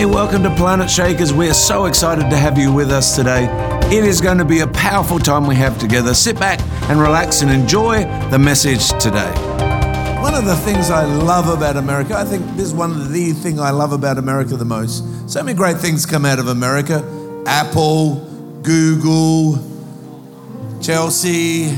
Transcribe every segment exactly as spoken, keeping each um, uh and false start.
Hey, welcome to Planet Shakers. We're so excited to have you with us today. It is going to be a powerful time we have together. Sit back and relax and enjoy the message today. One of the things I love about America, I think this is one of the thing I love about America the most. So many great things come out of America. Apple, Google, Chelsea.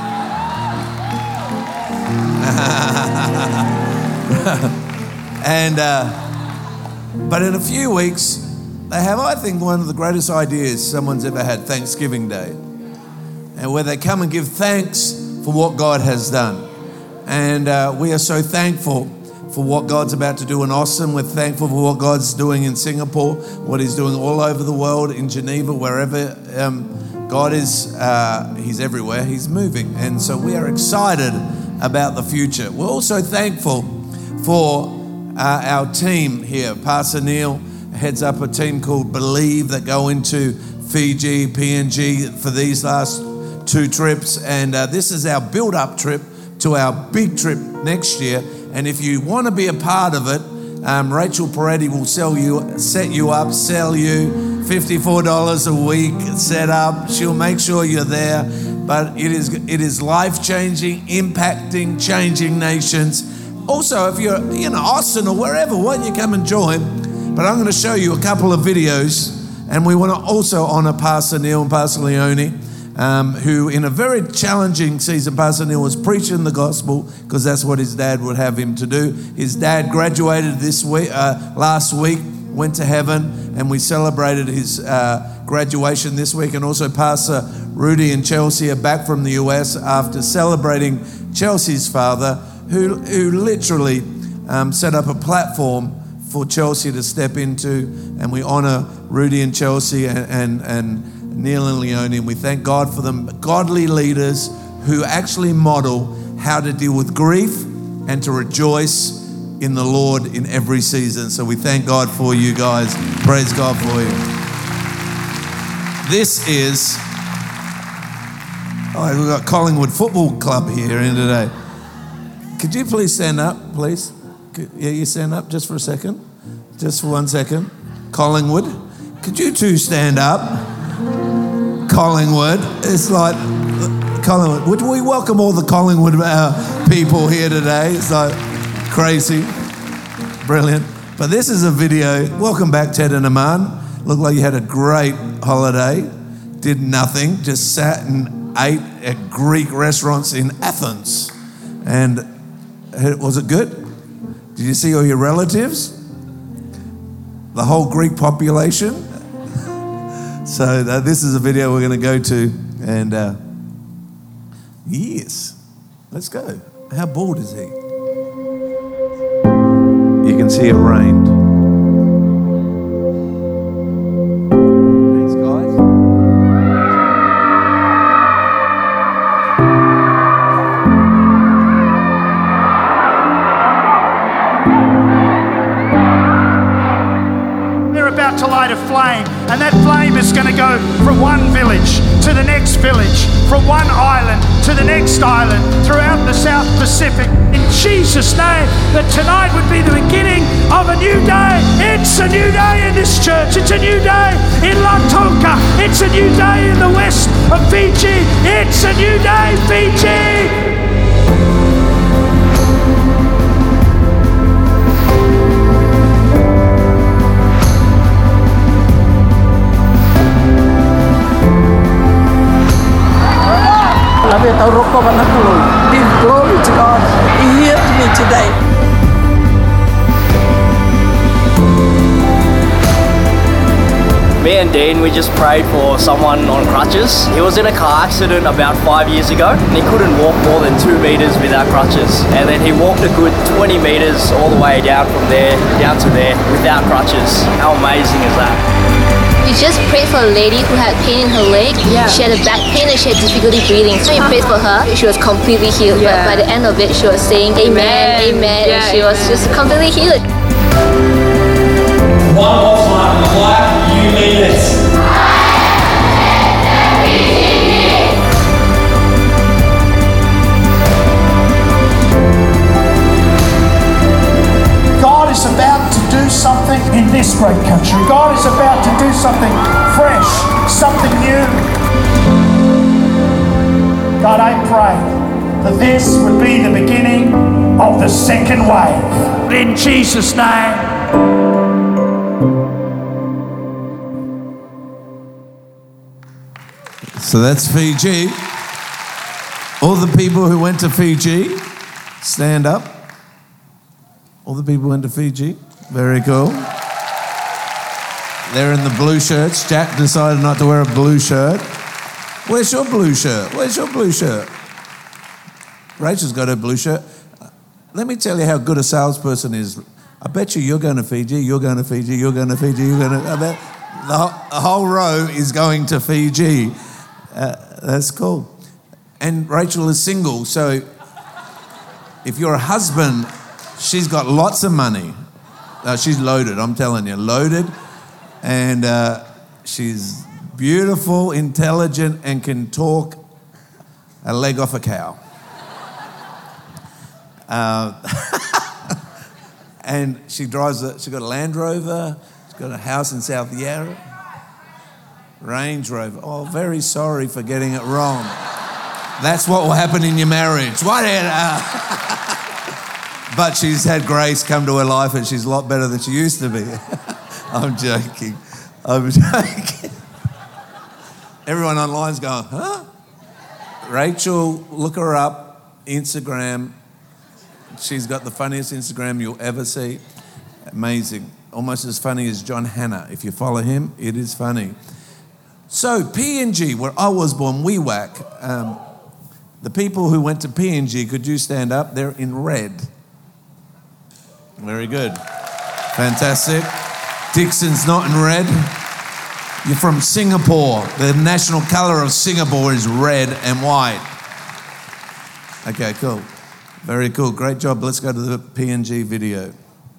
and uh, but in a few weeks, they have, I think, one of the greatest ideas someone's ever had, Thanksgiving Day, and where they come and give thanks for what God has done. And uh, we are so thankful for what God's about to do in Austin. We're thankful for what God's doing in Singapore, what He's doing all over the world, in Geneva, wherever um, God is. Uh, he's everywhere. He's moving. And so we are excited about the future. We're also thankful for uh, our team here. Pastor Neil heads up a team called Believe that go into Fiji, P N G for these last two trips. And uh, this is our build-up trip to our big trip next year. And if you want to be a part of it, um, Rachel Peretti will sell you, set you up, sell you fifty-four dollars a week, set up. She'll make sure you're there. But it is it is life-changing, impacting, changing nations. Also, if you're in Austin or wherever, why don't you come and join? But I'm going to show you a couple of videos. And we want to also honor Pastor Neil and Pastor Leone, Um, who in a very challenging season, Pastor Neil was preaching the gospel because that's what his dad would have him to do. His dad graduated this week, uh, last week, went to heaven, and we celebrated his uh, graduation this week. And also Pastor Rudy and Chelsea are back from the U S after celebrating Chelsea's father, who, who literally um, set up a platform for Chelsea to step into. And we honor Rudy and Chelsea and, and, and Neil and Leone, and we thank God for them, godly leaders who actually model how to deal with grief and to rejoice in the Lord in every season. So we thank God for you guys. Praise God for you. This is, oh, we've got Collingwood Football Club here in today. Could you please stand up, please? Could, yeah, you stand up just for a second. Just for one second. Collingwood, could you two stand up? Collingwood. It's like Collingwood. Would we welcome all the Collingwood uh, people here today? It's like crazy. Brilliant. But this is a video. Welcome back, Ted and Aman. Looked like you had a great holiday. Did nothing. Just sat and ate at Greek restaurants in Athens. And was it good? Did you see all your relatives? The whole Greek population? So uh, this is a video we're going to go to, and uh, yes, let's go. How bored is he? You can see it rained. Thanks, guys. They're about to light a flame. And that flame is going to go from one village to the next village, from one island to the next island, throughout the South Pacific. In Jesus' name, that tonight would be the beginning of a new day. It's a new day in this church. It's a new day in Lautoka. It's a new day in the west of Fiji. It's a new day, Fiji. Give glory to God. He healed me today. Me and Dean, we just prayed for someone on crutches. He was in a car accident about five years ago and he couldn't walk more than two meters without crutches. And then he walked a good twenty meters all the way down from there, down to there without crutches. How amazing is that? We just prayed for a lady who had pain in her leg. Yeah. She had a back pain and she had difficulty breathing. So we prayed for her. She was completely healed. Yeah. But by the end of it, she was saying amen, amen. amen. Yeah, and she was just completely healed. One more time, like you mean it. God is about to do something in this great country. breakthrough. God is about to do something fresh, something new. God, I pray that this would be the beginning of the second wave. In Jesus' name. So that's Fiji. All the people who went to Fiji, stand up. All the people who went to Fiji. Very cool. They're in the blue shirts. Jack decided not to wear a blue shirt. Where's your blue shirt? Where's your blue shirt? Rachel's got her blue shirt. Let me tell you how good a salesperson is. I bet you you're going to Fiji, you're going to Fiji, you're going to Fiji, you're going to... I bet the whole, the whole row is going to Fiji. Uh, that's cool. And Rachel is single, so if you're a husband, she's got lots of money. Uh, she's loaded, I'm telling you, loaded. And uh, she's beautiful, intelligent, and can talk a leg off a cow. Uh, and she drives, a, she's got a Land Rover, she's got a house in South Yarra. Range Rover. Oh, very sorry for getting it wrong. That's what will happen in your marriage. What? Uh, but she's had grace come to her life and she's a lot better than she used to be. I'm joking. I'm joking. Everyone online's going, huh? Rachel, look her up, Instagram. She's got the funniest Instagram you'll ever see. Amazing. Almost as funny as John Hanna. If you follow him, it is funny. So P N G, where I was born, W E W A C, um, the people who went to P N G, could you stand up? They're in red. Very good. Fantastic. Dixon's not in red. You're from Singapore. The national colour of Singapore is red and white. Okay, cool. Very cool. Great job. Let's go to the P N G video.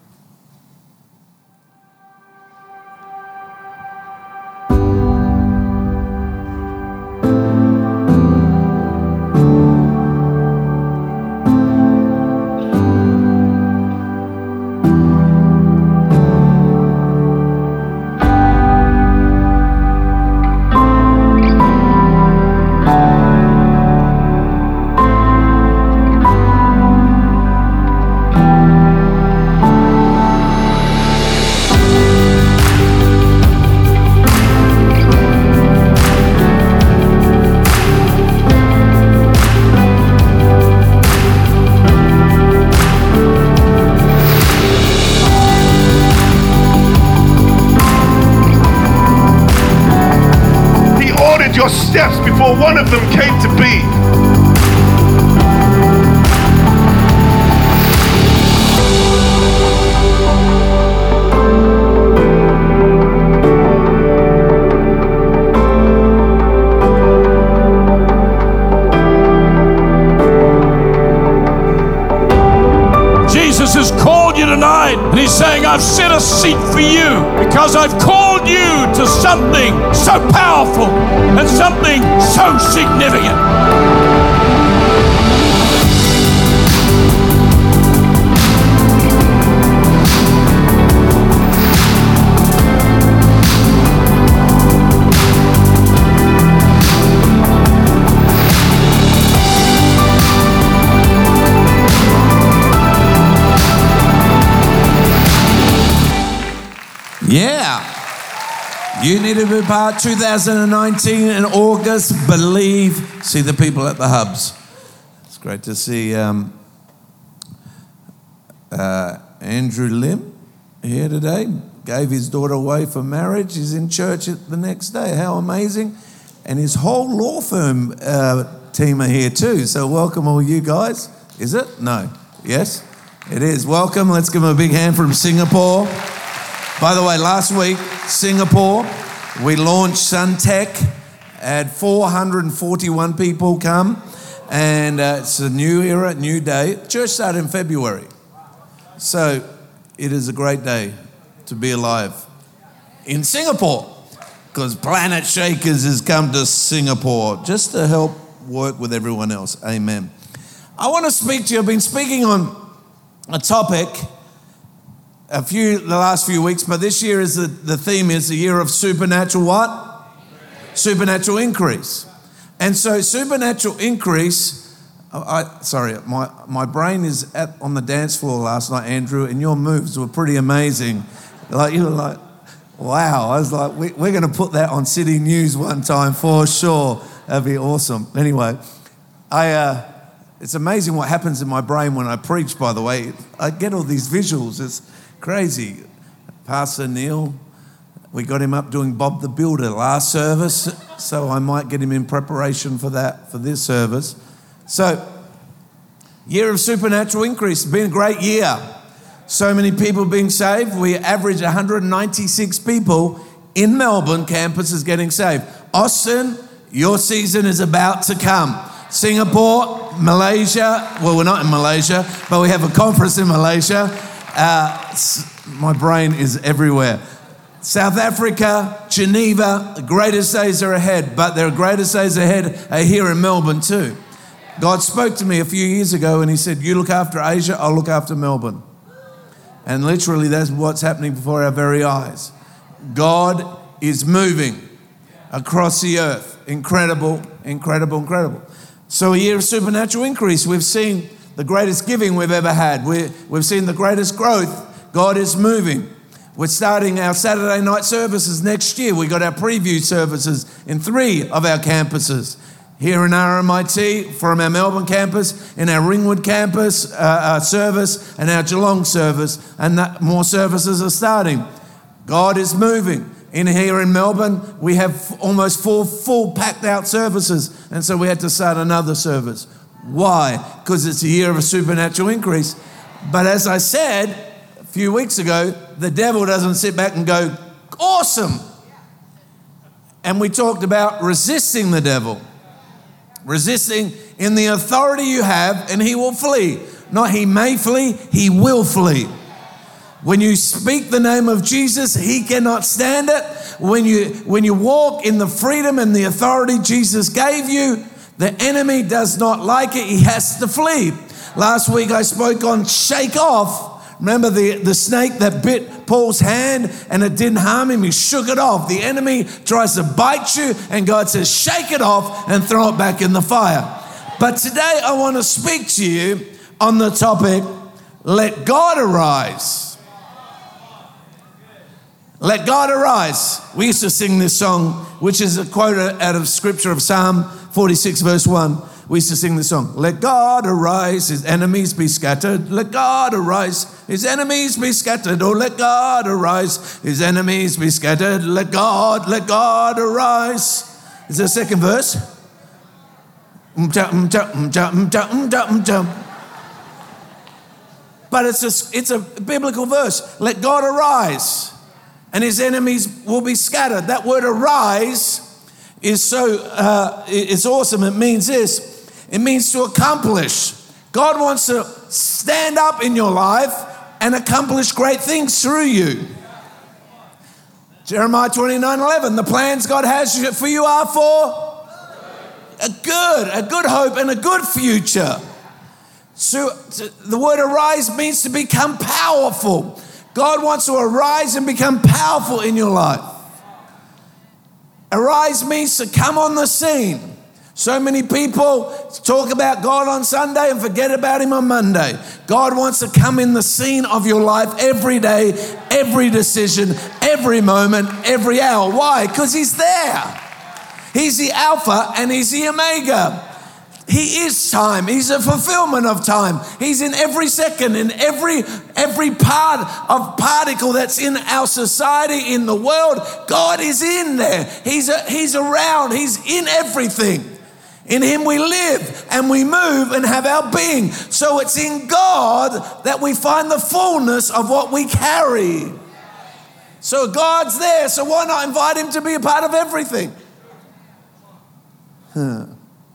Your steps before one of them came to be. Jesus has called you tonight, and he's saying, I've set a seat for you because I've called you to something so powerful and something so significant. Yeah. You need to be part two thousand nineteen in August. Believe. See the people at the hubs. It's great to see um, uh, Andrew Lim here today. Gave his daughter away for marriage. He's in church the next day. How amazing. And his whole law firm uh, team are here too. So welcome all you guys. Is it? No. Yes? It is. Welcome. Let's give them a big hand from Singapore. By the way, last week, Singapore, we launched Suntech, had four hundred forty-one people come, and uh, it's a new era, new day. Church started in February. So it is a great day to be alive in Singapore, because Planet Shakers has come to Singapore just to help work with everyone else. Amen. I want to speak to you. I've been speaking on a topic a few, the last few weeks, but this year is the, the theme is the year of supernatural what? Supernatural increase. And so supernatural increase, I, sorry, my, my brain is at, on the dance floor last night, Andrew, and your moves were pretty amazing. Like, you were like, wow. I was like, we, we're going to put that on City News one time for sure. That'd be awesome. Anyway, I, uh, it's amazing what happens in my brain when I preach, by the way. I get all these visuals. It's crazy. Pastor Neil, we got him up doing Bob the Builder last service, so I might get him in preparation for that, for this service. So, year of supernatural increase. It's been a great year. So many people being saved. We average one hundred ninety-six people in Melbourne campuses getting saved. Austin, your season is about to come. Singapore, Malaysia, well, we're not in Malaysia, but we have a conference in Malaysia. Uh, my brain is everywhere. South Africa, Geneva, the greatest days are ahead, but their greatest days ahead are here in Melbourne too. God spoke to me a few years ago and he said, you look after Asia, I'll look after Melbourne. And literally that's what's happening before our very eyes. God is moving across the earth. Incredible, incredible, incredible. So a year of supernatural increase. We've seen the greatest giving we've ever had. We're, we've seen the greatest growth. God is moving. We're starting our Saturday night services next year. We got our preview services in three of our campuses. Here in R M I T, from our Melbourne campus, in our Ringwood campus uh, our service, and our Geelong service. And that, more services are starting. God is moving. In here in Melbourne, we have almost four full packed out services. And so we had to start another service. Why? Because it's a year of a supernatural increase. But as I said a few weeks ago, the devil doesn't sit back and go, awesome. And we talked about resisting the devil. Resisting in the authority you have, and he will flee. Not he may flee, he will flee. When you speak the name of Jesus, he cannot stand it. When you, when you walk in the freedom and the authority Jesus gave you, the enemy does not like it. He has to flee. Last week I spoke on shake off. Remember the, the snake that bit Paul's hand and it didn't harm him? He shook it off. The enemy tries to bite you and God says, shake it off and throw it back in the fire. But today I want to speak to you on the topic, let God arise. Let God arise. We used to sing this song, which is a quote out of scripture of Psalm forty-six verse one. We used to sing this song. Let God arise, his enemies be scattered. Let God arise, his enemies be scattered. Oh, let God arise, his enemies be scattered. Let God, let God arise. Is there a second verse? But it's a, it's a biblical verse. Let God arise, and his enemies will be scattered. That word arise is so, uh, it's awesome. It means this. It means to accomplish. God wants to stand up in your life and accomplish great things through you. Jeremiah twenty-nine eleven, the plans God has for you are for a good, a good hope and a good future. So the word arise means to become powerful. God wants to arise and become powerful in your life. Arise means to come on the scene. So many people talk about God on Sunday and forget about him on Monday. God wants to come in the scene of your life every day, every decision, every moment, every hour. Why? Because he's there. He's the Alpha and he's the Omega. He is time. He's a fulfillment of time. He's in every second, in every every part of particle that's in our society, in the world. God is in there. He's a, he's around. He's in everything. In him we live and we move and have our being. So it's in God that we find the fullness of what we carry. So God's there. So why not invite him to be a part of everything? Huh.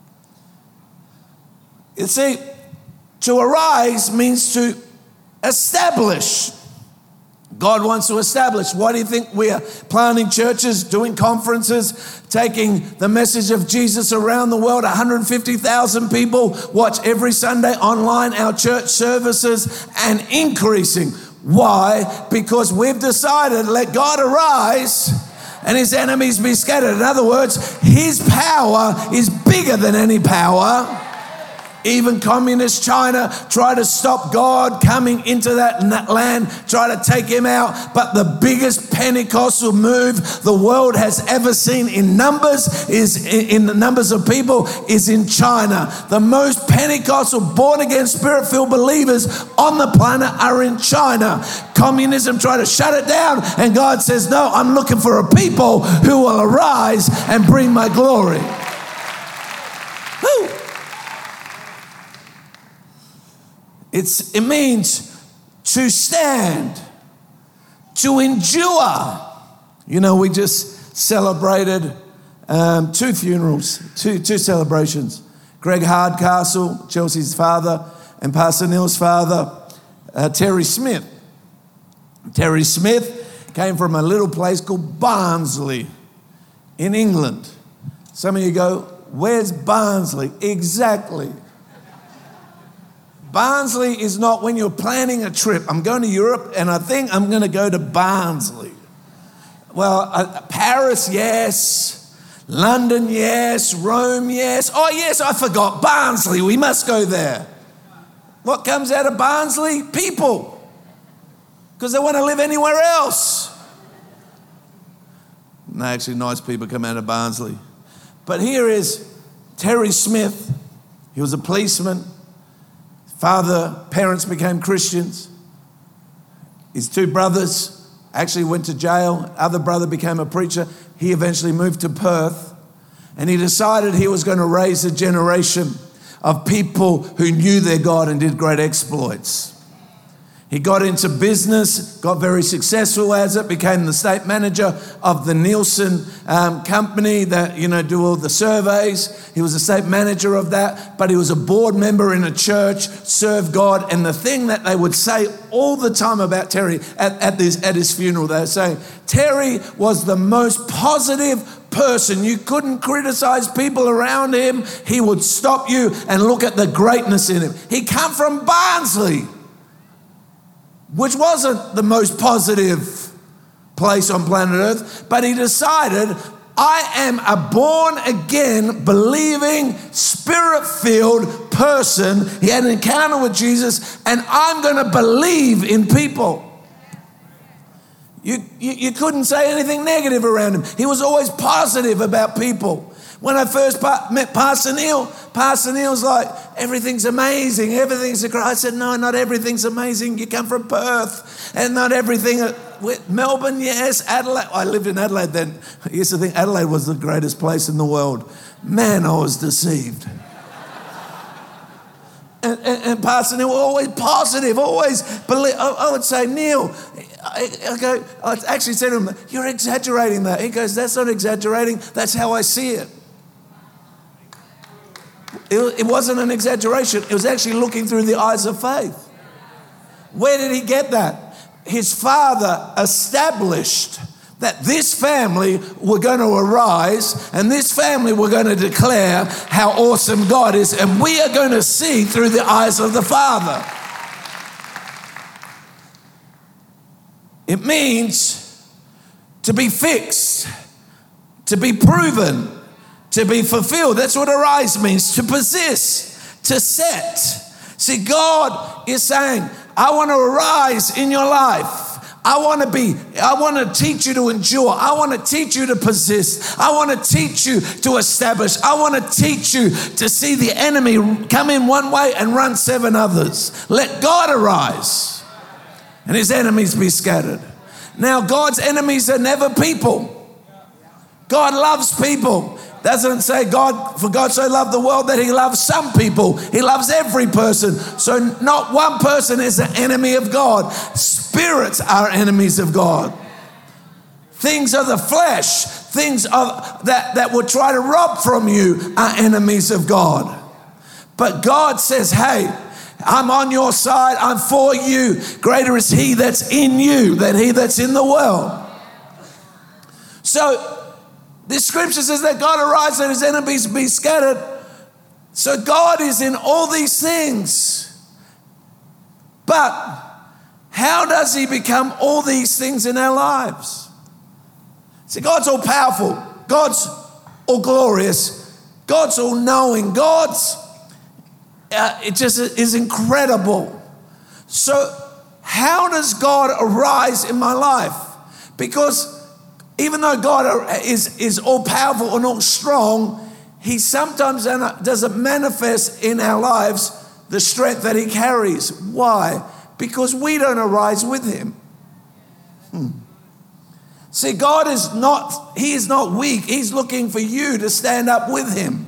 You see, to arise means to establish. God wants to establish. Why do you think we are planting churches, doing conferences, taking the message of Jesus around the world? one hundred fifty thousand people watch every Sunday online our church services and increasing. Why? Because we've decided, let God arise and his enemies be scattered. In other words, his power is bigger than any power. Even communist China tried to stop God coming into that land, try to take him out. But the biggest Pentecostal move the world has ever seen in numbers, is in the numbers of people, is in China. The most Pentecostal born-again spirit-filled believers on the planet are in China. Communism tried to shut it down, and God says, no, I'm looking for a people who will arise and bring my glory. Woo! It's, it means to stand, to endure. You know, we just celebrated um, two funerals, two, two celebrations. Greg Hardcastle, Chelsea's father, and Pastor Neil's father, uh, Terry Smith. Terry Smith came from a little place called Barnsley in England. Some of you go, where's Barnsley? Exactly. Barnsley is not when you're planning a trip. I'm going to Europe and I think I'm going to go to Barnsley. Well, uh, Paris, yes. London, yes. Rome, yes. Oh, yes, I forgot. Barnsley, we must go there. What comes out of Barnsley? People. Because they want to live anywhere else. No, actually, nice people come out of Barnsley. But here is Terry Smith. He was a policeman. Father, parents became Christians. His two brothers actually went to jail. Other brother became a preacher. He eventually moved to Perth. And he decided he was going to raise a generation of people who knew their God and did great exploits. He got into business, got very successful as it, became the state manager of the Nielsen um, company that, you know, do all the surveys. He was a state manager of that, but he was a board member in a church, served God. And the thing that they would say all the time about Terry at, at, this, at his funeral, they were saying, Terry was the most positive person. You couldn't criticize people around him. He would stop you and look at the greatness in him. He come from Barnsley, which wasn't the most positive place on planet Earth, but he decided, I am a born-again, believing, spirit-filled person. He had an encounter with Jesus, and I'm going to believe in people. You, you, you couldn't say anything negative around him. He was always positive about people. When I first met Pastor Neil, Pastor Neil's like, everything's amazing, everything's a great. I said, no, not everything's amazing. You come from Perth, and not everything. Melbourne, yes, Adelaide. I lived in Adelaide then. I used to think Adelaide was the greatest place in the world. Man, I was deceived. And, and, and Pastor Neil, always positive, always believe. I, I would say, Neil, I, I go, I actually said to him, you're exaggerating that. He goes, that's not exaggerating, that's how I see it. It, it wasn't an exaggeration, it was actually looking through the eyes of faith. Where did he get that? His father established that this family were going to arise and this family were going to declare how awesome God is, and we are going to see through the eyes of the Father. It means to be fixed, to be proven, to be fulfilled. That's what arise means, to possess, to set. See, God is saying, I want to arise in your life. I want to be, I want to teach you to endure. I want to teach you to possess. I want to teach you to establish. I want to teach you to see the enemy come in one way and run seven others. Let God arise and his enemies be scattered. Now, God's enemies are never people. God loves people. Doesn't say God, for God so loved the world that he loves some people. He loves every person. So not one person is an enemy of God. Spirits are enemies of God. Things of the flesh, things of that, that would try to rob from you are enemies of God. But God says, hey, I'm on your side. I'm for you. Greater is he that's in you than he that's in the world. So this scripture says that God arise and his enemies be scattered. So God is in all these things. But How does he become all these things in our lives? See, God's all powerful. God's all glorious. God's all knowing. God's, uh, it just is incredible. So how does God arise in my life? Because even though God is, is all powerful and all strong, he sometimes doesn't manifest in our lives the strength that he carries. Why? Because we don't arise with him. Hmm. See, God is not, he is not weak. He's looking for you to stand up with him.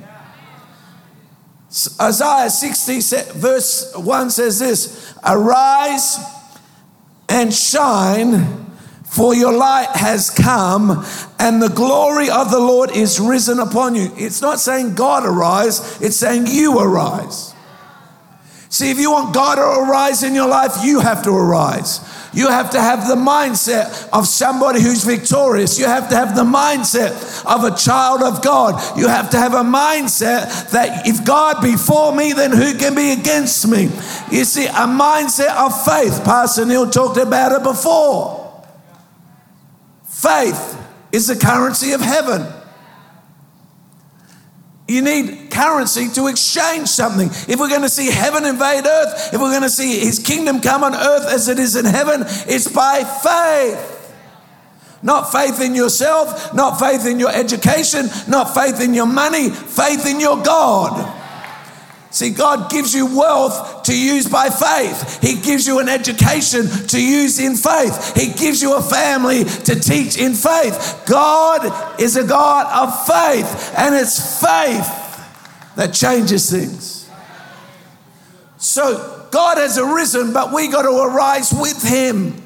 Isaiah sixty verse one says this, arise and shine, for your light has come and the glory of the Lord is risen upon you. It's not saying God arise, it's saying you arise. See, if you want God to arise in your life, you have to arise. You have to have the mindset of somebody who's victorious. You have to have the mindset of a child of God. You have to have a mindset that if God be for me, then who can be against me? You see, a mindset of faith. Pastor Neil talked about it before. Faith is the currency of heaven. You need currency to exchange something. If we're going to see heaven invade earth, if we're going to see his kingdom come on earth as it is in heaven, it's by faith. Not faith in yourself, not faith in your education, not faith in your money, faith in your God. See, God gives you wealth to use by faith. He gives you an education to use in faith. He gives you a family to teach in faith. God is a God of faith, and it's faith that changes things. So God has arisen, but we got to arise with him.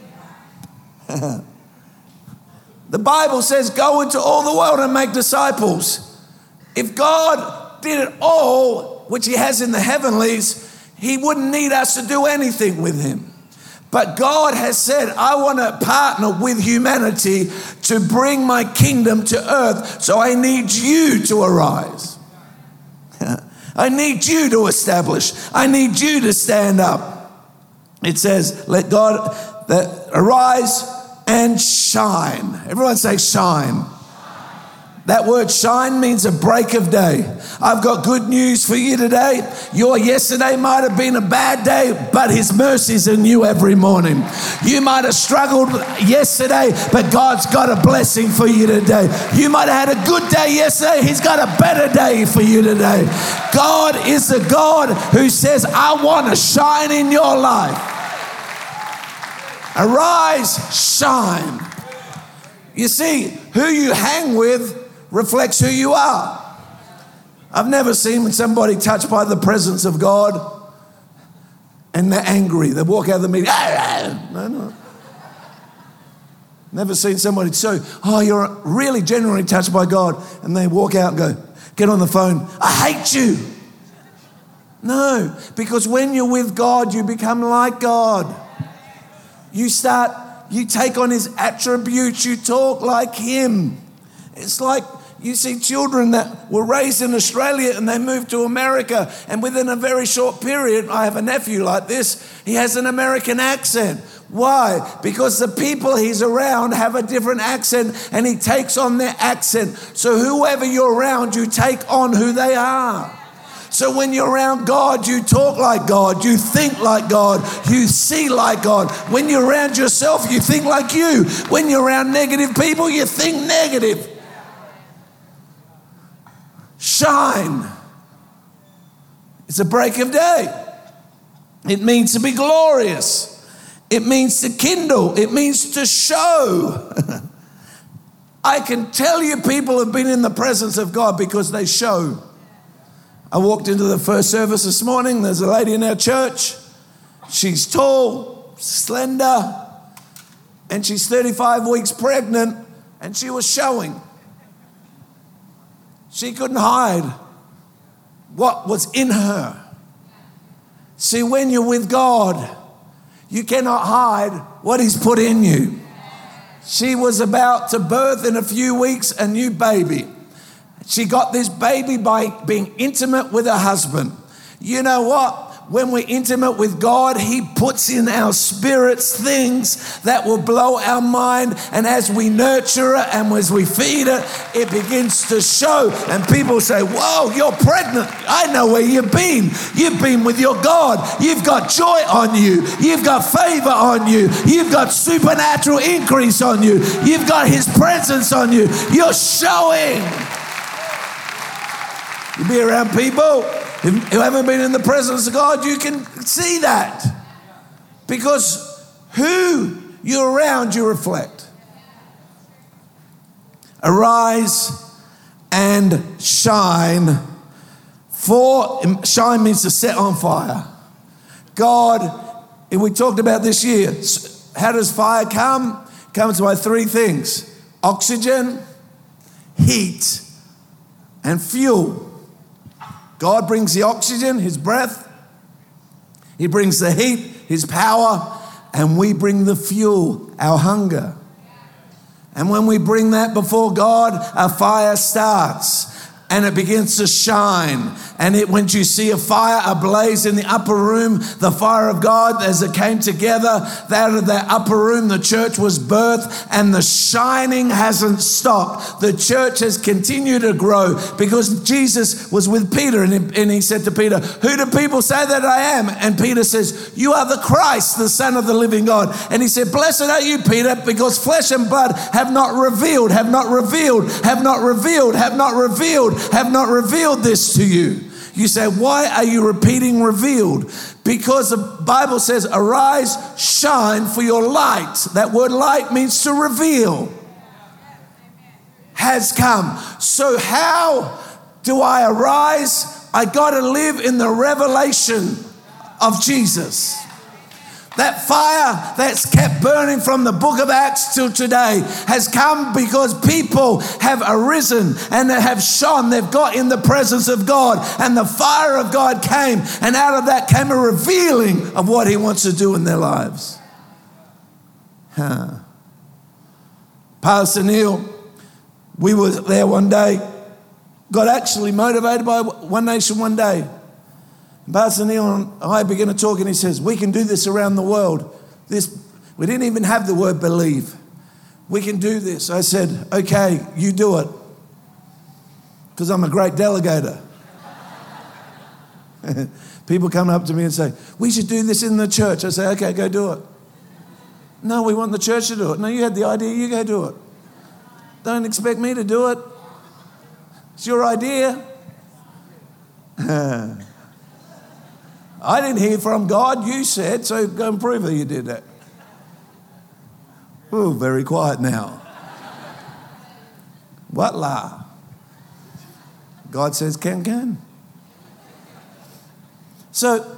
The Bible says, go into all the world and make disciples. If God did it all, which he has in the heavenlies, he wouldn't need us to do anything with him. But God has said, I want to partner with humanity to bring my kingdom to earth. So I need you to arise. I need you to establish. I need you to stand up. It says, let God that arise and shine. Everyone say shine. That word shine means a break of day. I've got good news for you today. Your yesterday might have been a bad day, but his mercies are new every morning. You might have struggled yesterday, but God's got a blessing for you today. You might have had a good day yesterday. He's got a better day for you today. God is the God who says, I want to shine in your life. Arise, shine. You see, who you hang with reflects who you are. I've never seen somebody touched by the presence of God and they're angry. They walk out of the meeting. No, no. Never seen somebody so, oh, you're really genuinely touched by God, and they walk out and go, get on the phone, I hate you. No, because when you're with God, you become like God. You start, you take on his attributes, you talk like him. It's like you see children that were raised in Australia and they moved to America, and within a very short period, I have a nephew like this, he has an American accent. Why? Because the people he's around have a different accent and he takes on their accent. So whoever you're around, you take on who they are. So when you're around God, you talk like God, you think like God, you see like God. When you're around yourself, you think like you. When you're around negative people, you think negative. Shine. It's a break of day. It means to be glorious. It means to kindle. It means to show. I can tell you people have been in the presence of God because they show. I walked into the first service this morning. There's a lady in our church. She's tall, slender, and she's thirty-five weeks pregnant, and she was showing. She couldn't hide what was in her. See, when you're with God, you cannot hide what he's put in you. She was about to birth in a few weeks a new baby. She got this baby by being intimate with her husband. You know what? when we're intimate with God, He puts in our spirits things that will blow our mind. And as we nurture it and as we feed it, it begins to show. And people say, whoa, you're pregnant. I know where you've been. You've been with your God. You've got joy on you. You've got favor on you. You've got supernatural increase on you. You've got His presence on you. You're showing. You be around people who haven't been in the presence of God, you can see that. Because who you're around, you reflect. Arise and shine. For shine means to set on fire. God, we talked about this year, how does fire come? It comes by three things: oxygen, heat, and fuel. God brings the oxygen, His breath. He brings the heat, His power. And we bring the fuel, our hunger. And when we bring that before God, a fire starts. And it begins to shine. And it, when you see a fire ablaze in the upper room, the fire of God, as it came together, out of that upper room, the church was birthed, and the shining hasn't stopped. The church has continued to grow because Jesus was with Peter, and he, and he said to Peter, who do people say that I am? And Peter says, you are the Christ, the Son of the living God. And he said, blessed are you, Peter, because flesh and blood have not revealed, have not revealed, have not revealed, have not revealed, have not revealed this to you. You say, why are you repeating revealed? Because the Bible says, arise, shine, for your light. That word light means to reveal. Has come. So how do I arise? I got to live in the revelation of Jesus. That fire that's kept burning from the book of Acts till today has come because people have arisen and they have shone. They've got in the presence of God, and the fire of God came, and out of that came a revealing of what He wants to do in their lives. Huh. Pastor Neil, we were there one day, got actually motivated by One Nation One Day. Pastor Neil and I began to talk, and he says, we can do this around the world. This, we didn't even have the word believe. We can do this. I said, okay, you do it. Because I'm a great delegator. People come up to me and say, we should do this in the church. I say, okay, go do it. No, we want the church to do it. No, you had the idea, you go do it. Don't expect me to do it. It's your idea. I didn't hear from God, you said, so go and prove that you did that. Ooh, very quiet now. What la? God says can, can. So,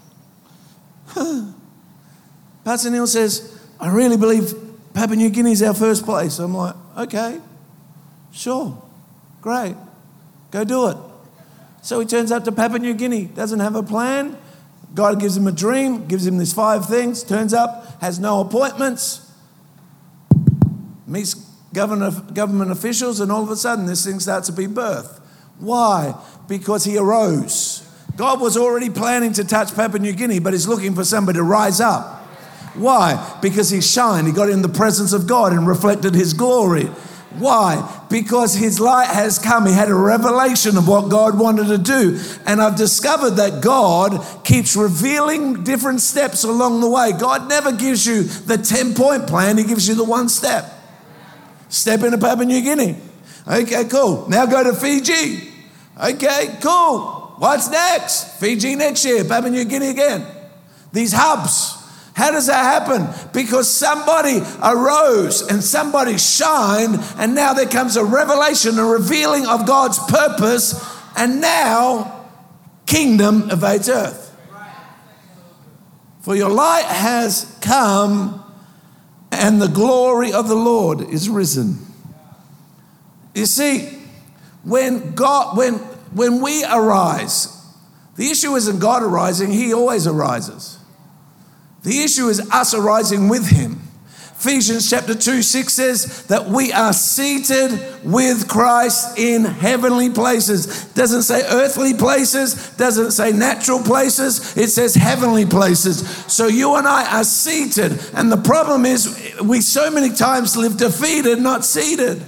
Pastor Neil says, I really believe Papua New Guinea is our first place. I'm like, okay, sure, great, go do it. So he turns up to Papua New Guinea, doesn't have a plan. God gives him a dream, gives him these five things, turns up, has no appointments, meets government, government officials, and all of a sudden this thing starts to be birthed. Why? Because he arose. God was already planning to touch Papua New Guinea, but he's looking for somebody to rise up. Why? Because he shined. He got in the presence of God and reflected His glory. Why? Because his light has come. He had a revelation of what God wanted to do. And I've discovered that God keeps revealing different steps along the way. God never gives you the ten-point plan. He gives you the one step. Step into Papua New Guinea. Okay, cool. Now go to Fiji. Okay, cool. What's next? Fiji next year. Papua New Guinea again. These hubs. How does that happen? Because somebody arose and somebody shined, and now there comes a revelation, a revealing of God's purpose, and now kingdom invades earth. For your light has come, and the glory of the Lord is risen. You see, when God, when when we arise, the issue isn't God arising, He always arises. The issue is us arising with Him. Ephesians chapter two, six says that we are seated with Christ in heavenly places. Doesn't say earthly places, doesn't say natural places, it says heavenly places. So you and I are seated. And the problem is we so many times live defeated, not seated.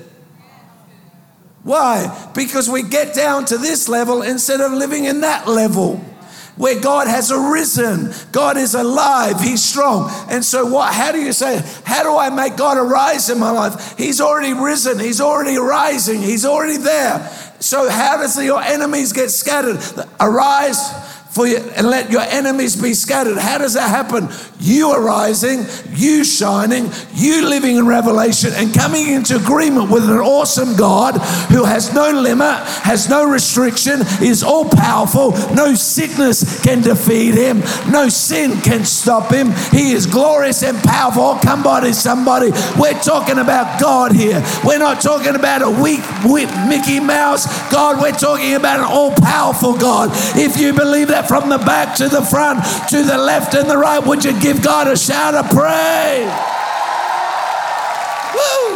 Why? Because we get down to this level instead of living in that level, where God has arisen. God is alive. He's strong. And so what? How do you say, how do I make God arise in my life? He's already risen. He's already rising. He's already there. So how does your enemies get scattered? Arise for you and let your enemies be scattered. How does that happen? You arising, you shining, you living in revelation and coming into agreement with an awesome God who has no limit, has no restriction, is all powerful. No sickness can defeat him. No sin can stop him. He is glorious and powerful. Oh, come on, somebody. We're talking about God here. We're not talking about a weak, weak Mickey Mouse God. We're talking about an all-powerful God. If you believe that from the back to the front, to the left and the right, would you give God a shout of praise? Woo!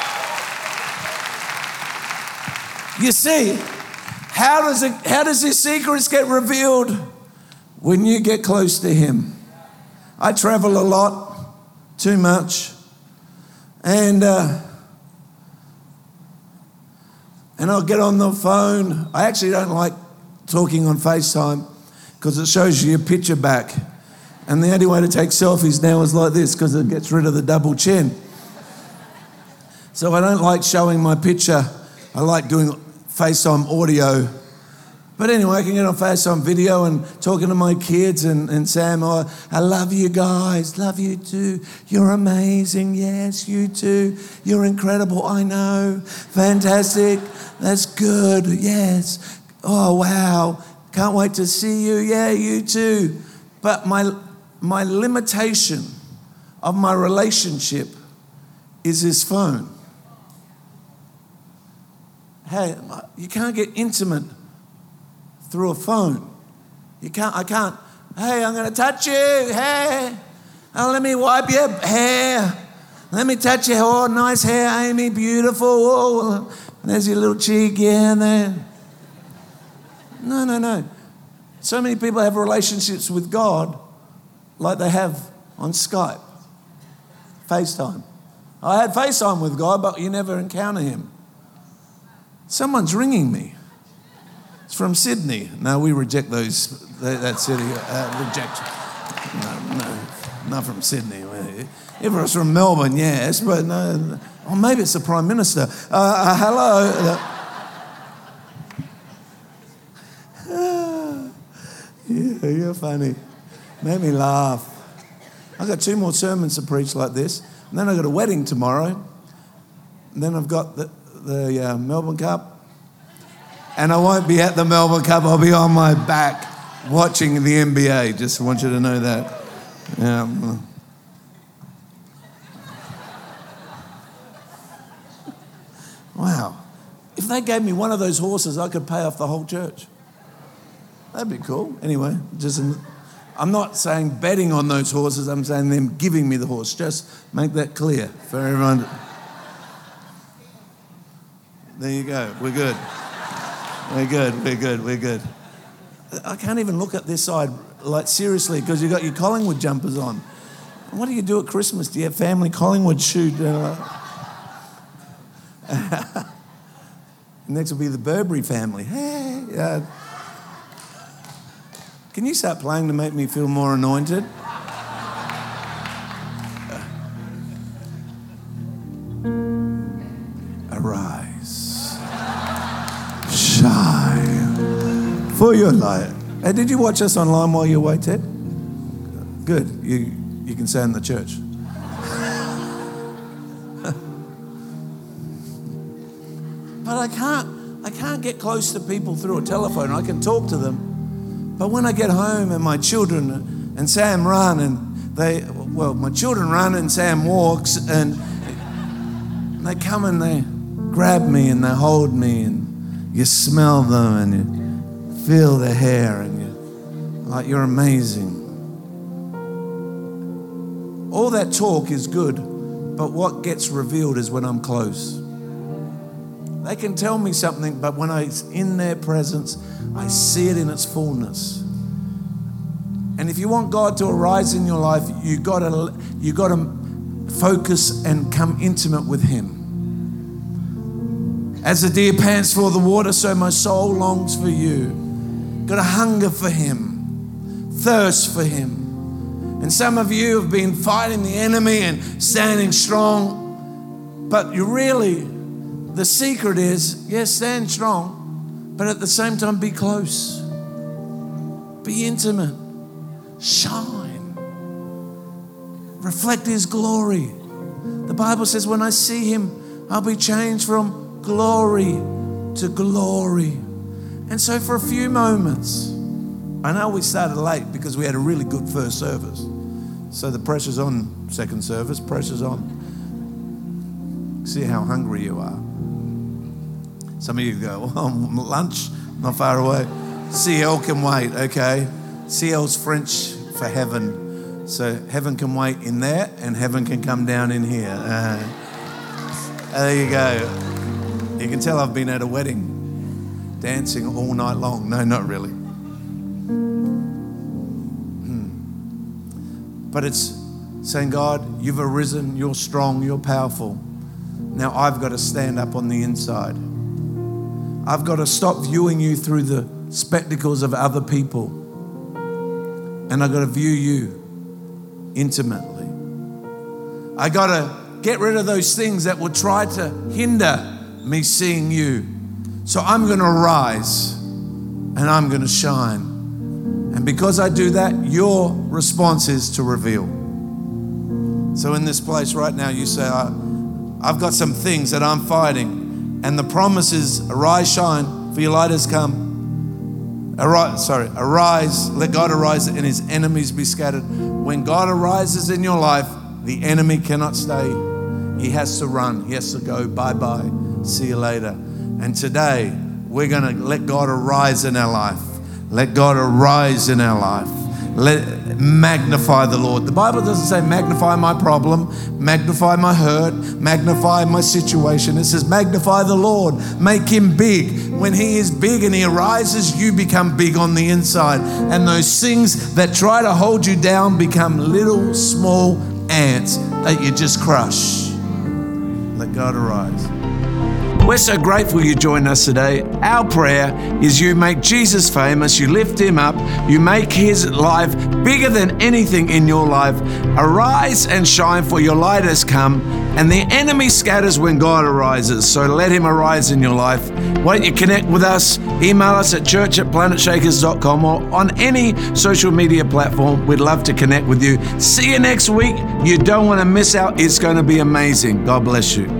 You see, how does it, how does his secrets get revealed? When you get close to him. I travel a lot, too much, and uh, and I'll get on the phone. I actually don't like talking on FaceTime because it shows you your picture back. And the only way to take selfies now is like this because it gets rid of the double chin. So I don't like showing my picture. I like doing FaceTime audio. But anyway, I can get on FaceTime video and talking to my kids and, and Sam, oh, I love you guys, love you too. You're amazing, yes, you too. You're incredible, I know. Fantastic, that's good, yes. Oh, wow. Can't wait to see you. Yeah, you too. But my my limitation of my relationship is his phone. Hey, you can't get intimate through a phone. You can't. I can't. Hey, I'm going to touch you. Hey, oh, let me wipe your hair. Let me touch your hair. Oh, nice hair, Amy. Beautiful. Oh, there's your little cheek. Yeah, there. No, no, no. So many people have relationships with God like they have on Skype, FaceTime. I had FaceTime with God, but you never encounter him. Someone's ringing me. It's from Sydney. No, we reject those, that city, uh, reject. No, no, not from Sydney. If it was from Melbourne, yes, but no. Or maybe it's the Prime Minister. Uh, uh, hello. Yeah, you're funny. Made me laugh. I've got two more sermons to preach like this. And then I've got a wedding tomorrow. And then I've got the, the uh, Melbourne Cup. And I won't be at the Melbourne Cup. I'll be on my back watching the N B A. Just want you to know that. Yeah. Wow. If they gave me one of those horses, I could pay off the whole church. That'd be cool. Anyway, just I'm not saying betting on those horses. I'm saying them giving me the horse. Just make that clear for everyone. There you go. We're good. We're good. We're good. We're good. I can't even look at this side, like seriously, because you've got your Collingwood jumpers on. What do you do at Christmas? Do you have family Collingwood shoot? Next will be the Burberry family. Hey. Uh, Can you start playing to make me feel more anointed? Arise, shine, for your light. Hey, did you watch us online while you were away, Ted? Good. You you can stay in the church. But I can't I can't get close to people through a telephone. I can talk to them. But when I get home and my children and Sam run and they, well, my children run and Sam walks and they come and they grab me and they hold me and you smell them and you feel their hair and you, like, you're amazing. All that talk is good, But what gets revealed is when I'm close. They can tell me something, but when I'm in their presence, I see it in its fullness. And if you want God to arise in your life, you gotta you gotta focus and come intimate with Him. As the deer pants for the water, so my soul longs for you. Gotta hunger for Him, thirst for Him. And some of you have been fighting the enemy and standing strong, but you really, the secret is, yes, stand strong, but at the same time be close. Be intimate. Shine. Reflect His glory. The Bible says when I see Him, I'll be changed from glory to glory. And so for a few moments, I know we started late because we had a really good first service. So the pressure's on second service, pressure's on. See how hungry you are. Some of you go, well, lunch, not far away. C L can wait, okay? C L's French for heaven. So heaven can wait in there and heaven can come down in here. Uh, there you go. You can tell I've been at a wedding, dancing all night long. No, not really. Hmm. But it's saying, God, you've arisen, you're strong, you're powerful. Now I've got to stand up on the inside. I've got to stop viewing you through the spectacles of other people. And I've got to view you intimately. I got to get rid of those things that will try to hinder me seeing you. So I'm going to rise and I'm going to shine. And because I do that, your response is to reveal. So in this place right now, you say, I've got some things that I'm fighting. And the promise is, arise, shine, for your light has come. Arise, sorry, arise, let God arise and His enemies be scattered. When God arises in your life, the enemy cannot stay. He has to run. He has to go, bye-bye, see you later. And today, we're going to let God arise in our life. Let God arise in our life. Let magnify the Lord. The Bible doesn't say magnify my problem, magnify my hurt, magnify my situation. It says magnify the Lord, make Him big. When He is big and He arises, you become big on the inside. And those things that try to hold you down become little small ants that you just crush. Let God arise. We're so grateful you joined us today. Our prayer is you make Jesus famous, you lift Him up, you make His life bigger than anything in your life. Arise and shine, for your light has come, and the enemy scatters when God arises. So let Him arise in your life. Why don't you connect with us? Email us at church at planet shakers dot com or on any social media platform. We'd love to connect with you. See you next week. You don't want to miss out. It's going to be amazing. God bless you.